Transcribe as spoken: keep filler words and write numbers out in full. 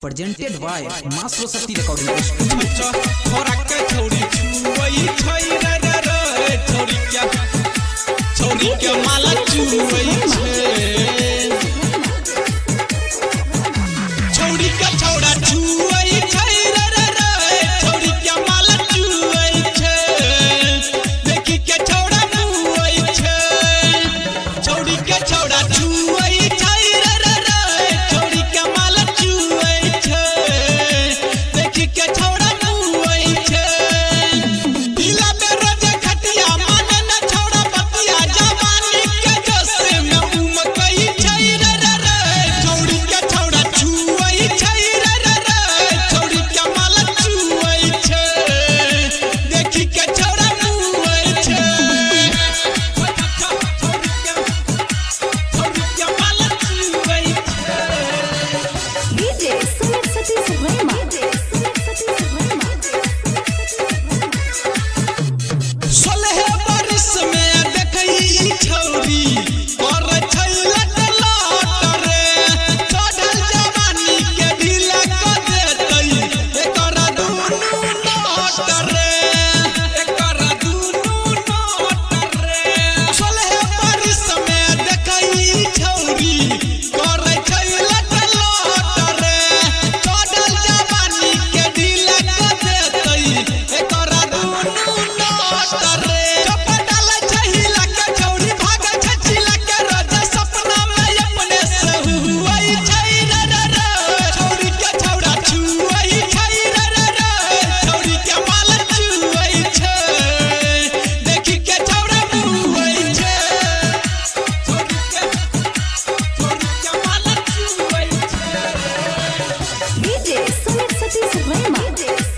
presented by मां Saraswati recording studio. छोरा के छोरी छुवई छै रे रे रे छोरी के छोरी के माला छुवई छै छोरी के छोरा छुवई छै रे रे रे छोरी के माला छुवई छै देखि के छोरा मुवई छै छोरी के छोरा छुवई छै रे रे रे छोरी के माला छुवई छै देखि के छोरा मुवई छै दिला में रोज खटिया माने न छोरा बतिया जवानी के जोश में उमकई छै रे रे रे छोरी के छोरा छुवई छै रे रे रे छोरी के माला छुवई छै देखि के छोरा मुवई छै छोरी के माला छुवई छै डीजे सुमित सतीश वर्मा सोलह बरिस में देखई छौरी और छै लट लट रे चढ़ल जवानी के ढीला क देतई एकर दुनू नट रे एकर दुनू नट रे सोलह बरिस में देखई छौरी और छै लट लट रे चढ़ल जवानी के ढीला क देतई एकर दुनू नट रे चपटाल छहिला के छौरी भागे छछिला के रोज सपना में अपने से हुई छै रे रे रे छौरी के छौरा छुई छै रे रे रे छौरी के माला छुई छै देखि के छौरा मुई छै छौरी के छौरी के माला छुई छै डीजे सुमित सतीश वर्मा